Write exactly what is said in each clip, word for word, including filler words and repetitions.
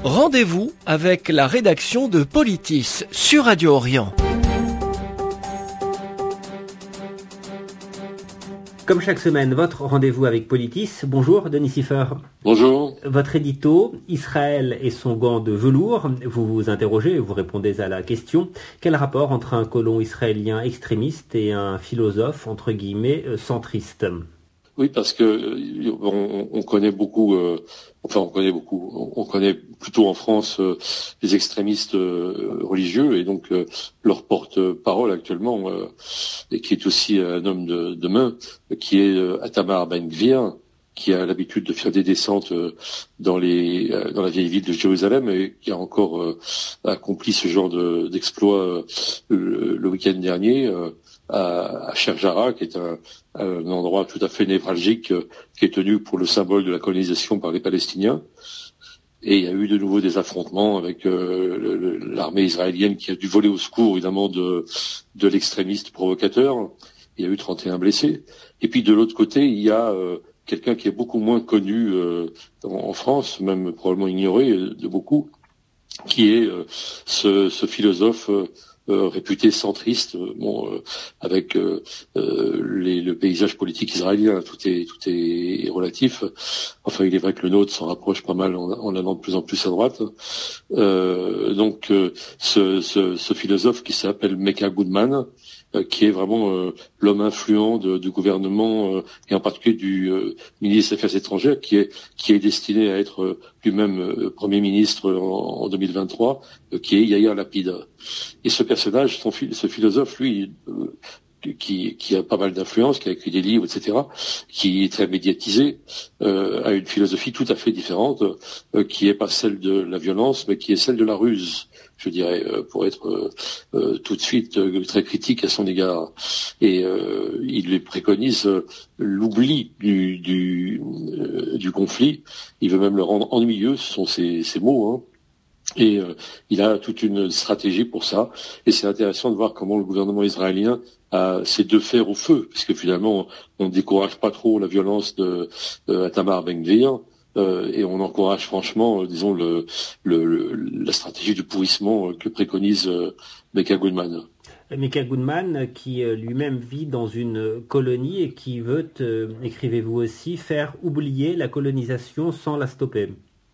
Rendez-vous avec la rédaction de Politis sur Radio Orient. Comme chaque semaine, votre rendez-vous avec Politis. Bonjour, Denis Siffer. Bonjour. Votre édito, Israël et son gant de velours. Vous vous interrogez, vous répondez à la question. Quel rapport entre un colon israélien extrémiste et un philosophe, entre guillemets, centriste ? Oui, parce que on, on connaît beaucoup, euh, enfin on connaît beaucoup, on, on connaît plutôt en France euh, les extrémistes euh, religieux et donc euh, leur porte-parole actuellement, euh, et qui est aussi un homme de, de main, qui est euh, Itamar Ben-Gvir, qui a l'habitude de faire des descentes euh, dans les euh, dans la vieille ville de Jérusalem et qui a encore euh, accompli ce genre de, d'exploit euh, le, le week-end dernier. Euh, à, à Sheikh Jarrah, qui est un, un endroit tout à fait névralgique, euh, qui est tenu pour le symbole de la colonisation par les Palestiniens. Et il y a eu de nouveau des affrontements avec euh, le, l'armée israélienne qui a dû voler au secours, évidemment, de, de l'extrémiste provocateur. Il y a eu trente et un blessés. Et puis de l'autre côté, il y a euh, quelqu'un qui est beaucoup moins connu euh, en, en France, même probablement ignoré de beaucoup, qui est euh, ce, ce philosophe euh, Euh, réputé centriste, euh, bon, euh, avec euh, euh, les, le paysage politique israélien, tout est tout est relatif. Enfin, il est vrai que le nôtre s'en rapproche pas mal en, en allant de plus en plus à droite. Euh, donc, euh, ce, ce, ce philosophe qui s'appelle Mecca Goodman, euh, qui est vraiment euh, l'homme influent de, du gouvernement euh, et en particulier du euh, ministre des Affaires étrangères, qui est qui est destiné à être euh, lui-même euh, Premier ministre en, en deux mille vingt-trois, euh, qui est Yair Lapid. Et ce personnage, son, ce philosophe, lui, euh, qui, qui a pas mal d'influence, qui a écrit des livres, et cetera, qui est très médiatisé, euh, a une philosophie tout à fait différente, euh, qui est pas celle de la violence, mais qui est celle de la ruse, je dirais, euh, pour être euh, euh, tout de suite euh, très critique à son égard. Et euh, il lui préconise euh, l'oubli du, du, euh, du conflit. Il veut même le rendre ennuyeux, ce sont ses, ses mots, hein. Et euh, il a toute une stratégie pour ça. Et c'est intéressant de voir comment le gouvernement israélien a ses deux fers au feu, puisque finalement on ne décourage pas trop la violence de, de Itamar Ben-Gvir, euh, et on encourage franchement, euh, disons, le, le, le, la stratégie du pourrissement que préconise euh, Mecca Goodman. Mecca Goodman, qui lui-même vit dans une colonie et qui veut, euh, écrivez-vous aussi, faire oublier la colonisation sans la stopper.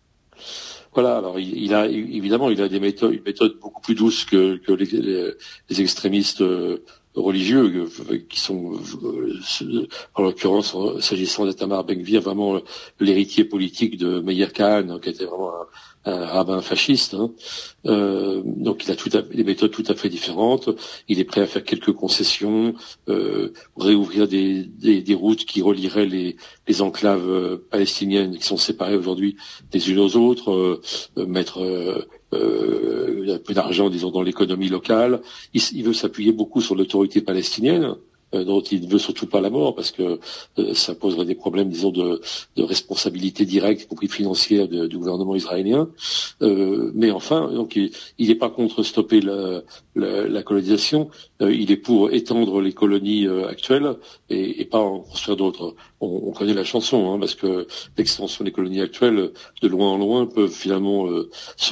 Voilà, alors il, il a évidemment il a des méthodes, une méthode beaucoup plus douce que, que les, les, les extrémistes euh, religieux euh, qui sont, euh, en l'occurrence, s'agissant d'Itamar Ben-Gvir, vraiment euh, l'héritier politique de Meir Kahane, qui était vraiment un, un rabbin fasciste. Hein. Euh, donc il a tout à, des méthodes tout à fait différentes. Il est prêt à faire quelques concessions, euh, réouvrir des, des, des routes qui relieraient les, les enclaves euh, palestiniennes qui sont séparées aujourd'hui des unes aux autres, euh, euh, mettre euh, euh, un peu d'argent, disons, dans l'économie locale. Il, il veut s'appuyer beaucoup sur l'autorité palestinienne, dont il ne veut surtout pas la mort, parce que euh, ça poserait des problèmes, disons, de, de responsabilité directe, y compris financière, de, du gouvernement israélien. Euh, mais enfin, donc il n'est pas contre stopper la, la, la colonisation, euh, il est pour étendre les colonies euh, actuelles et, et pas en construire d'autres. On, on connaît la chanson, hein, parce que l'extension des colonies actuelles, de loin en loin, peuvent finalement euh,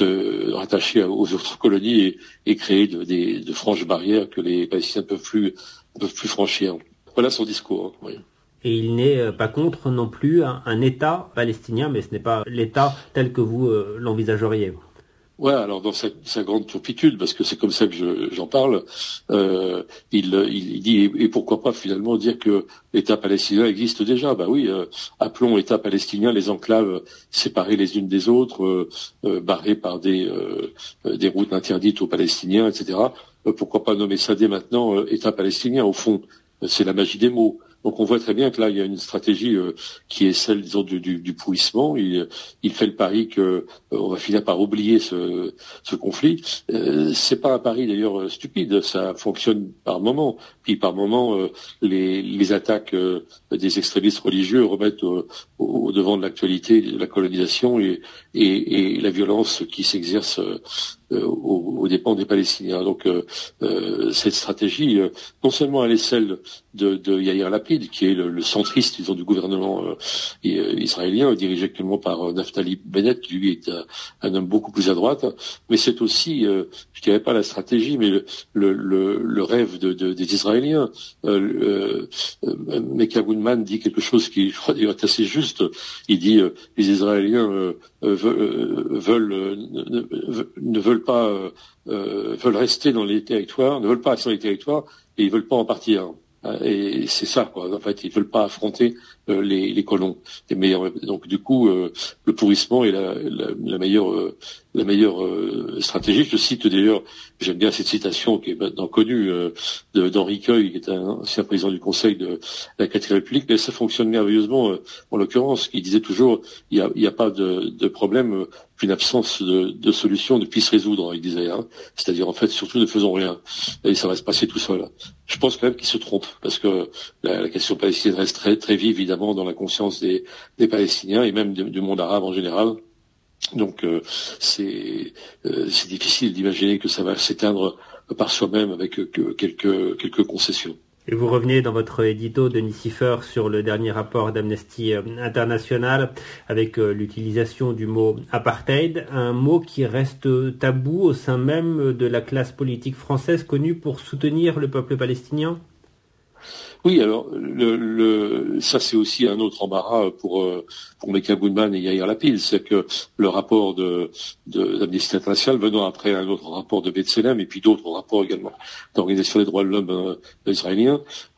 se rattacher aux autres colonies et, et créer de, des, de franches barrières que les Palestiniens ne peuvent plus ne peuvent plus franchir. Voilà son discours. Oui. Et il n'est pas contre non plus un, un État palestinien, mais ce n'est pas l'État tel que vous euh, l'envisageriez. Ouais, alors dans sa, sa grande turpitude, parce que c'est comme ça que je, j'en parle, euh, il, il, il dit, et, et pourquoi pas finalement dire que l'État palestinien existe déjà. Bah oui, euh, appelons État palestinien les enclaves séparées les unes des autres, euh, euh, barrées par des, euh, des routes interdites aux Palestiniens, et cetera. Euh, pourquoi pas nommer ça dès maintenant euh, État palestinien, au fond. Euh, c'est la magie des mots. Donc on voit très bien que là il y a une stratégie euh, qui est celle, disons, du, du, du pourrissement. Il, il fait le pari que euh, on va finir par oublier ce, ce conflit. Euh, c'est pas un pari d'ailleurs stupide, ça fonctionne par moment. Puis par moment euh, les, les attaques euh, des extrémistes religieux remettent au, au devant de l'actualité de la colonisation et, et, et la violence qui s'exerce euh, aux, aux dépens des Palestiniens. Donc euh, euh, cette stratégie, euh, non seulement elle est celle de, de Yair Lapid, qui est le, le centriste, disons, du gouvernement euh, israélien, dirigé actuellement par euh, Naftali Bennett, qui lui est un, un homme beaucoup plus à droite, mais c'est aussi, euh, je dirais pas la stratégie, mais le, le, le, le rêve de, de, des Israéliens. Euh, euh, Mecca Goodman dit quelque chose qui, je crois, est assez juste. Il dit euh, les Israéliens euh, euh, veulent, veulent euh, ne, ne veulent pas euh, euh, veulent rester dans les territoires, ne veulent pas rester dans les territoires et ils veulent pas en partir. Et c'est ça, quoi. En fait, ils veulent pas affronter euh, les, les colons. Et mais, donc, du coup, euh, le pourrissement est la, la, la meilleure, euh, la meilleure euh, stratégie. Je cite d'ailleurs, j'aime bien cette citation qui est maintenant connue euh, de, d'Henri Queuille, qui est un ancien président du Conseil de la quatrième République, mais ça fonctionne merveilleusement. Euh, en l'occurrence, il disait toujours, il y a, il y a pas de, de problème euh, qu'une absence de, de solution ne puisse résoudre. Il disait, hein. C'est-à-dire en fait, surtout ne faisons rien, et ça va se passer tout seul. Je pense quand même qu'il se trompe, parce que la, la question palestinienne reste très, très vive, évidemment, dans la conscience des, des Palestiniens et même de, du monde arabe en général. Donc, euh, c'est, euh, c'est difficile d'imaginer que ça va s'éteindre par soi-même avec euh, quelques, quelques concessions. Et vous revenez dans votre édito, Denis Siffer, sur le dernier rapport d'Amnesty International avec l'utilisation du mot apartheid, un mot qui reste tabou au sein même de la classe politique française connue pour soutenir le peuple palestinien. Oui, alors le, le, ça c'est aussi un autre embarras pour pour Mecca Goodman et Yair Lapid, c'est que le rapport de d'Amnesty International venant après un autre rapport de B'Tselem et puis d'autres rapports également d'Organisation des droits de l'homme euh, israéliens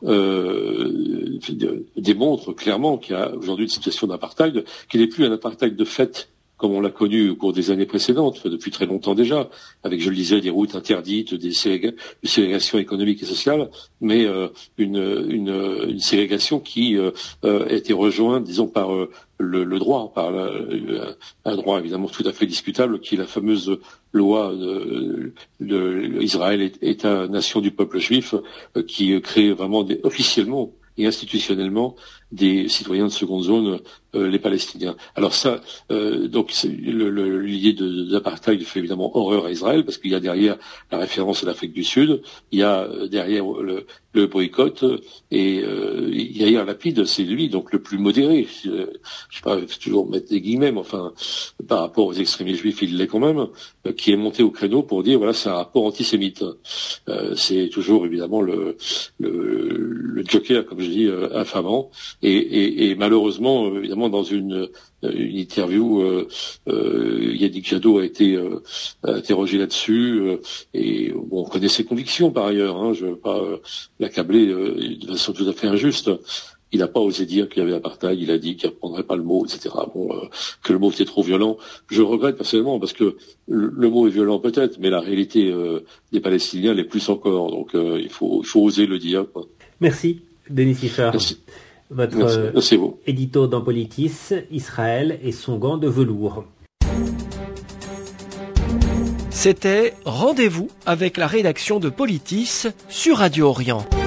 euh, démontrent clairement qu'il y a aujourd'hui une situation d'apartheid qui n'est plus un apartheid de fait comme on l'a connu au cours des années précédentes, depuis très longtemps déjà, avec, je le disais, des routes interdites, des ségrégations économiques et sociales, mais euh, une, une, une ségrégation qui euh, a été rejointe, disons, par euh, le, le droit, par la, un droit évidemment tout à fait discutable, qui est la fameuse loi de, de Israël, État, nation du peuple juif, euh, qui crée vraiment des, officiellement et institutionnellement des citoyens de seconde zone, euh, les Palestiniens. Alors ça, euh, donc le, le, l'idée de, d'apartheid fait évidemment horreur à Israël, parce qu'il y a derrière la référence à l'Afrique du Sud, il y a derrière le, le boycott, et euh, Yair Lapid, c'est lui donc le plus modéré. Je ne sais pas, je vais toujours mettre des guillemets, mais enfin, par rapport aux extrémistes juifs, il l'est quand même, euh, qui est monté au créneau pour dire voilà, c'est un rapport antisémite. Euh, c'est toujours évidemment le, le, le joker, comme je dis, euh, infamant. Et, et, et malheureusement, évidemment, dans une, une interview, euh, euh, Yannick Jadot a été euh, interrogé là-dessus. Euh, et bon, on connaît ses convictions par ailleurs. Hein, je ne veux pas euh, l'accabler euh, de façon tout à fait injuste. Il n'a pas osé dire qu'il y avait apartheid. Il a dit qu'il ne reprendrait pas le mot, et cetera. Bon, euh, que le mot était trop violent. Je le regrette personnellement parce que le, le mot est violent peut-être, mais la réalité euh, des Palestiniens l'est plus encore. Donc, euh, il faut, il faut oser le dire, quoi. Merci, Denis Siffer. Merci. Votre Merci. Merci édito dans Politis, Israël et son gant de velours. C'était Rendez-vous avec la rédaction de Politis sur Radio Orient.